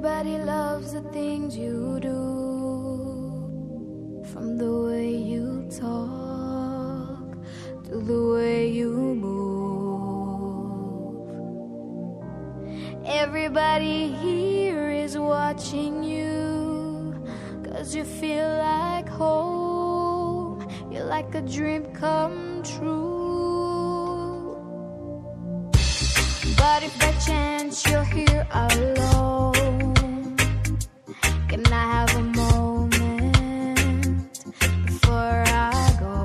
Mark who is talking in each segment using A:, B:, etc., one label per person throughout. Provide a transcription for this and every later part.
A: Everybody loves the things you do, from the way you talk to the way you move. Everybody here is watching you, 'cause you feel like home. You're like a dream come true. But if by chance you're here alone, can I have a moment before I go?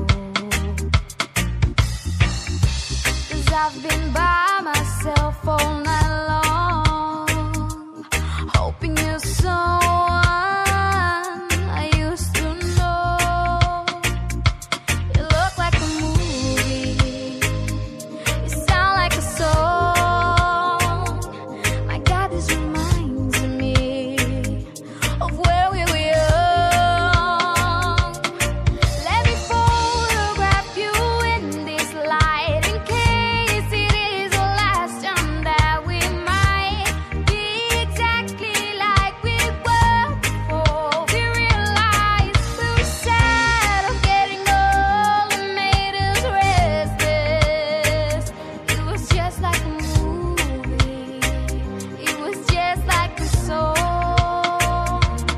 A: 'Cause I've been by myself all night long, hoping you're someone I used to know. You look like a movie, you sound like a song. My God, this reminds me of where we were young. Let me photograph you in this light, in case it is the last time that we might be exactly like we were before we realized we were sad of getting old and made us restless. It was just like a movie, it was just like a song.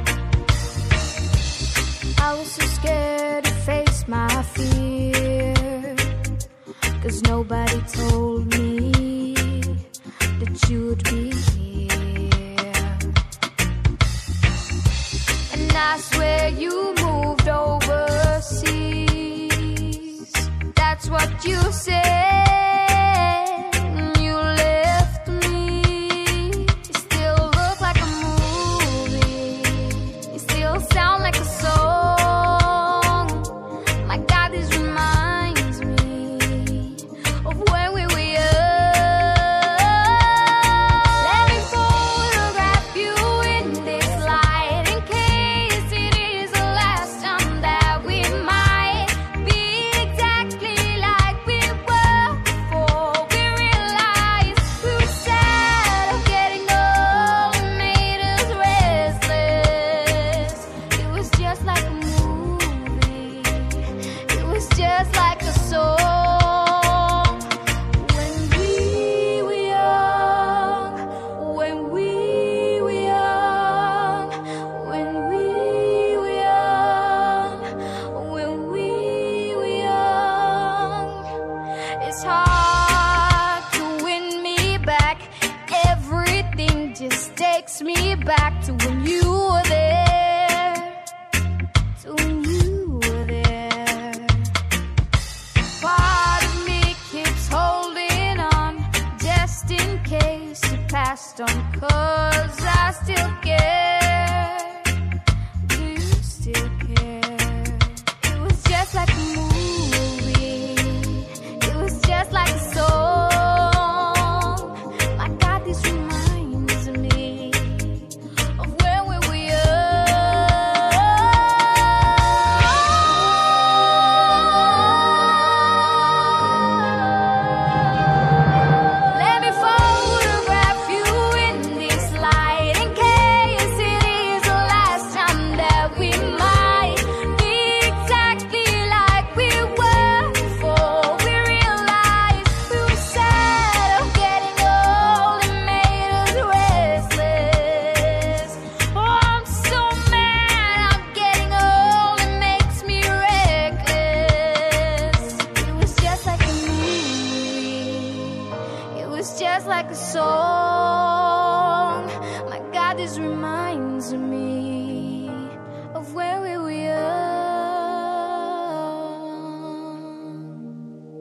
A: I was so scared to face my fear, 'cause nobody told me that you'd be here. And I swear you moved overseas, that's what you said when you left me. You still look like a movie, you still sound like a song. My God, this reminds me of when we were young. Let me photograph you in this light, in case it is the last time that we might be exactly like we were before we realized we were sad of getting old and made us restless. It was just like a movie, it was just like a song. When we were young, when we were young, when we were young, when we were young. It's hard to win me back. Everything just takes me back to when you were there, to when you were there. Part of me keeps holding on, just in case you passed on, 'cause I still care. Do you still care? It was just like a movie, it was just like a song. My God, this reminds me of when we were young. Let me photograph you in this light, in case it is the last time that we might be exactly like we were before we realized we were sad of getting old and made us restless. Oh, I'm so mad I'm getting old, it makes me reckless. It was just like a movie, it was just like a song. My God, this reminds me